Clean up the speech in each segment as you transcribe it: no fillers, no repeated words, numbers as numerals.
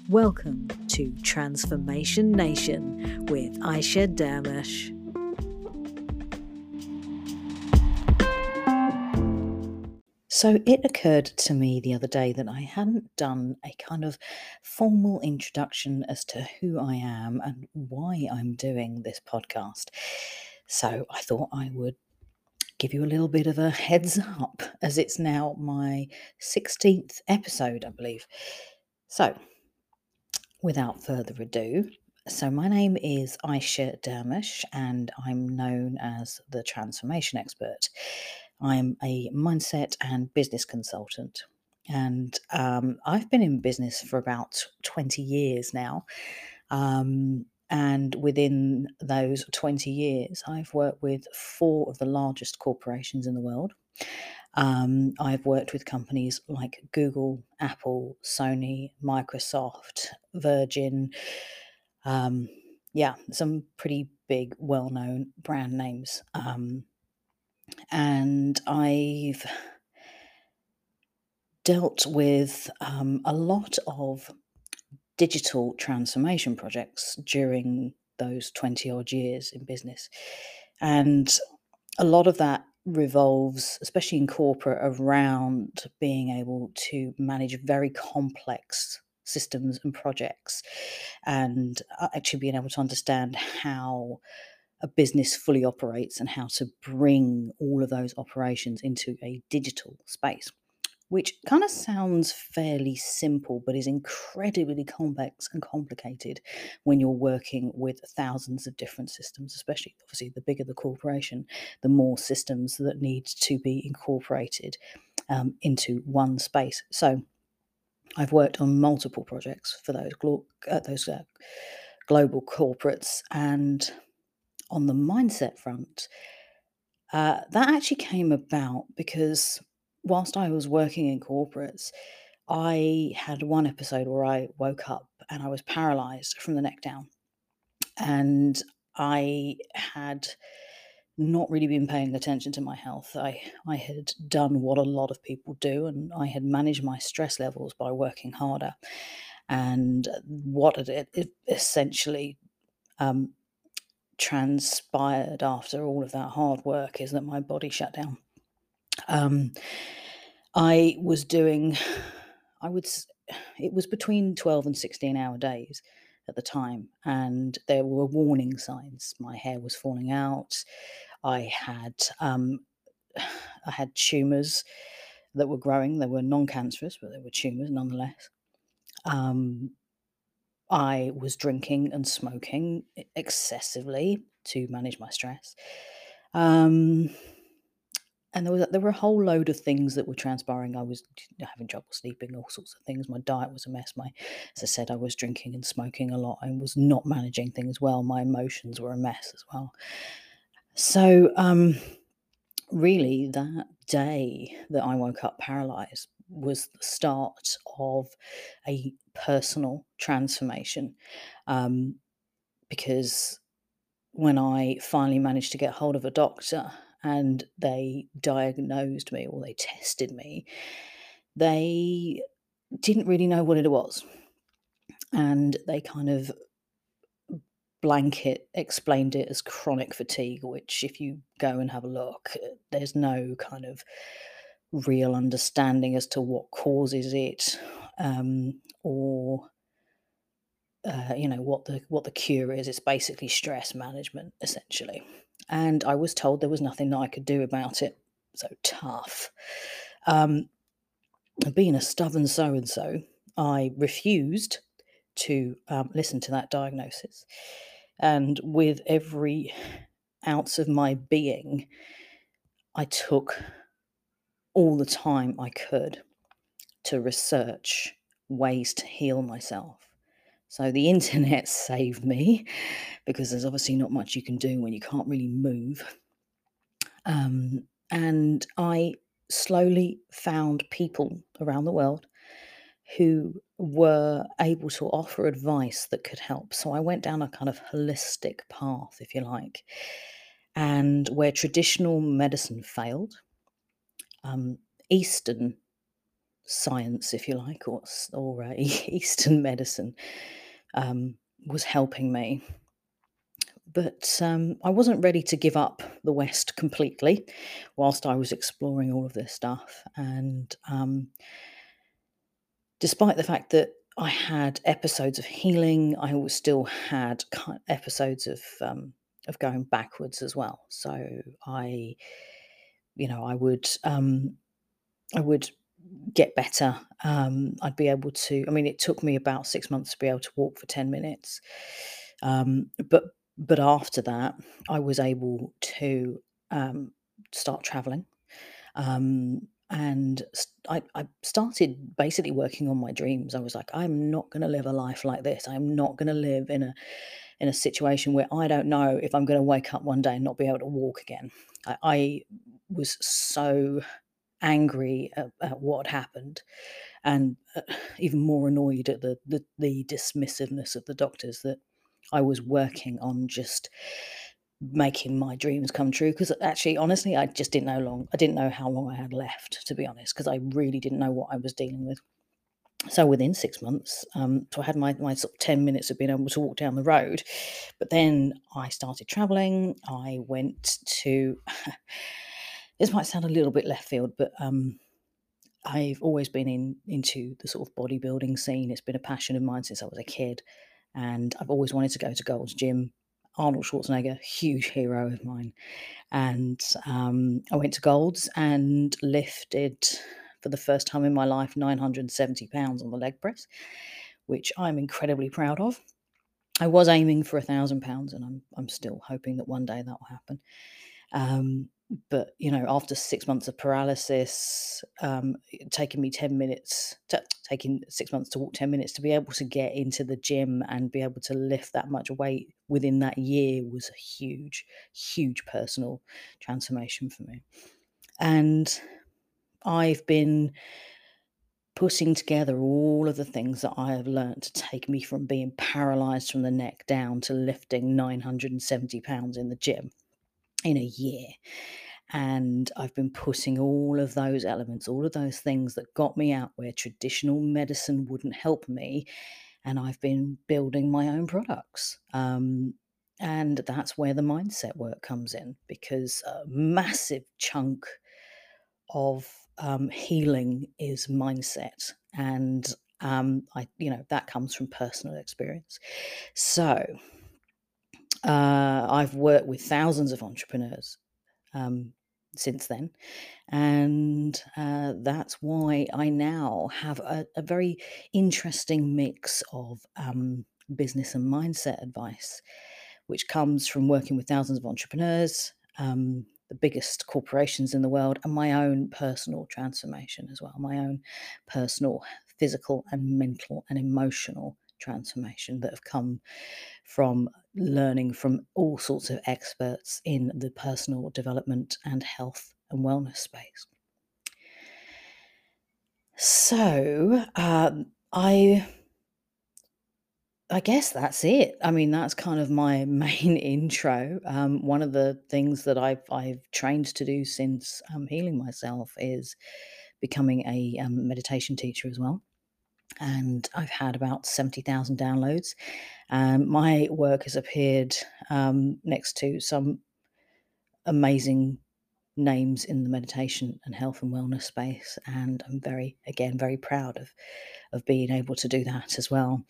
Welcome to Transformation Nation with Aisha Dermish. So it occurred to me the other day that I hadn't done a kind of formal introduction as to who I am and why I'm doing this podcast. So I thought I would give you a little bit of a heads up, as it's now my 16th episode, I believe. So without further ado, so my name is Aisha Dermish and I'm known as the Transformation Expert. I'm a mindset and business consultant, and I've been in business for about 20 years now. And within those 20 years, I've worked with 4 of the largest corporations in the world. I've worked with companies like Google, Apple, Sony, Microsoft, Virgin. Some pretty big, well-known brand names. And I've dealt with a lot of digital transformation projects during those 20 odd years in business. And a lot of that revolves, especially in corporate, around being able to manage very complex systems and projects, and actually being able to understand how a business fully operates and how to bring all of those operations into a digital space, which kind of sounds fairly simple, but is incredibly complex and complicated when you're working with thousands of different systems, especially obviously the bigger the corporation, the more systems that need to be incorporated into one space. So I've worked on multiple projects for those global corporates, and on the mindset front, that actually came about because whilst I was working in corporates, I had one episode where I woke up and I was paralyzed from the neck down. And I had not really been paying attention to my health. I had done what a lot of people do, and I had managed my stress levels by working harder. And what it essentially transpired after all of that hard work is that my body shut down. I was doing, it was between 12 and 16-hour days at the time, and there were warning signs. My hair was falling out. I had tumours that were growing. They were non-cancerous, but they were tumours nonetheless. I was drinking and smoking excessively to manage my stress. And there were a whole load of things that were transpiring. I was having trouble sleeping, all sorts of things. My diet was a mess. As I said, I was drinking and smoking a lot. I was not managing things well. My emotions were a mess as well. So, really, that day that I woke up paralyzed was the start of a personal transformation. Because when I finally managed to get hold of a doctor and they diagnosed me or they tested me, they didn't really know what it was. And they kind of blanket explained it as chronic fatigue, which if you go and have a look, there's no kind of real understanding as to what causes it, or what the cure is. It's basically stress management, essentially. And I was told there was nothing that I could do about it. So tough. Being a stubborn so-and-so, I refused to listen to that diagnosis. And with every ounce of my being, I took all the time I could to research ways to heal myself. So the internet saved me, because there's obviously not much you can do when you can't really move. And I slowly found people around the world who were able to offer advice that could help. So I went down a kind of holistic path, if you like. And where traditional medicine failed, Eastern science, if you like, or Eastern medicine was helping me. But I wasn't ready to give up the West completely whilst I was exploring all of this stuff. And despite the fact that I had episodes of healing, I always still had episodes of going backwards as well. So I, I would get better. I'd be able to. I mean, it took me about 6 months to be able to walk for 10 minutes, but after that, I was able to start traveling. And I started basically working on my dreams. I was like, I'm not going to live a life like this. I'm not going to live in a situation where I don't know if I'm going to wake up one day and not be able to walk again. I was so angry at what happened, and even more annoyed at the dismissiveness of the doctors, that I was working on just making my dreams come true. Because actually, honestly, I didn't know how long I had left, to be honest, because I really didn't know what I was dealing with. So within 6 months, so I had my sort of 10 minutes of being able to walk down the road. But then I started traveling. I went to, this might sound a little bit left field, but I've always been into the sort of bodybuilding scene. It's been a passion of mine since I was a kid. And I've always wanted to go to Gold's Gym. Arnold Schwarzenegger, huge hero of mine. And I went to Gold's and lifted, for the first time in my life, 970 pounds on the leg press, which I'm incredibly proud of. I was aiming for 1,000 pounds, and I'm still hoping that one day that will happen. But after 6 months of paralysis, taking 6 months to walk 10 minutes, to be able to get into the gym and be able to lift that much weight within that year was a huge, huge personal transformation for me. And I've been putting together all of the things that I have learned to take me from being paralyzed from the neck down to lifting 970 pounds in the gym in a year. And I've been putting all of those elements, all of those things that got me out where traditional medicine wouldn't help me, and I've been building my own products. And that's where the mindset work comes in, because a massive chunk of healing is mindset. And that comes from personal experience. So I've worked with thousands of entrepreneurs since then, and that's why I now have a very interesting mix of business and mindset advice, which comes from working with thousands of entrepreneurs, the biggest corporations in the world, and my own personal transformation as well, my own personal physical and mental and emotional transformation that have come from learning from all sorts of experts in the personal development and health and wellness space. So I guess that's it. I mean, that's kind of my main intro. One of the things that I've trained to do since healing myself is becoming a meditation teacher as well. And I've had about 70,000 downloads. My work has appeared next to some amazing names in the meditation and health and wellness space, and I'm very proud of being able to do that as well.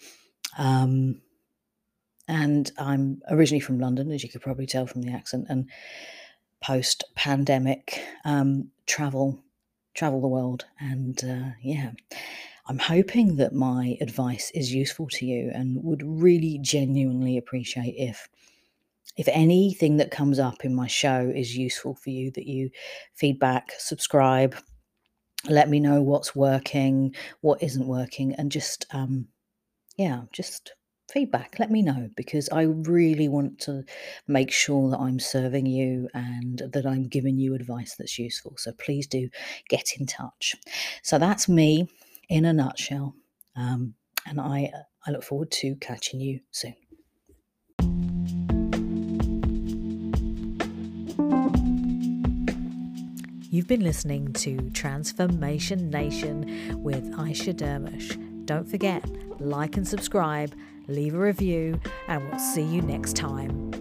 And I'm originally from London, as you could probably tell from the accent, and post-pandemic travel the world. And I'm hoping that my advice is useful to you, and would really genuinely appreciate if anything that comes up in my show is useful for you, that you feedback, subscribe, let me know what's working, what isn't working, and just feedback. Let me know, because I really want to make sure that I'm serving you and that I'm giving you advice that's useful. So please do get in touch. So that's me in a nutshell. And I look forward to catching you soon. You've been listening to Transformation Nation with Aisha Dermush. Don't forget, like and subscribe, leave a review, and we'll see you next time.